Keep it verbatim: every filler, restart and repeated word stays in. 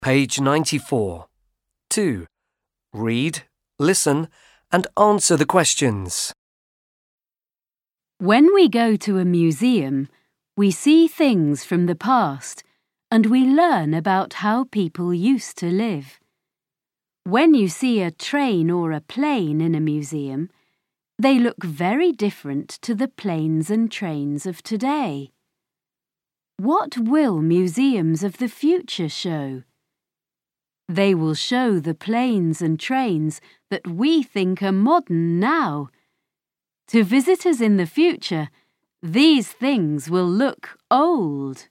Page ninety-four. two. Read, listen, and answer the questions. When we go to a museum, we see things from the past and we learn about how people used to live. When you see a train or a plane in a museum, they look very different to the planes and trains of today. What will museums of the future show? They will show the planes and trains that we think are modern now. To visitors in the future, these things will look old.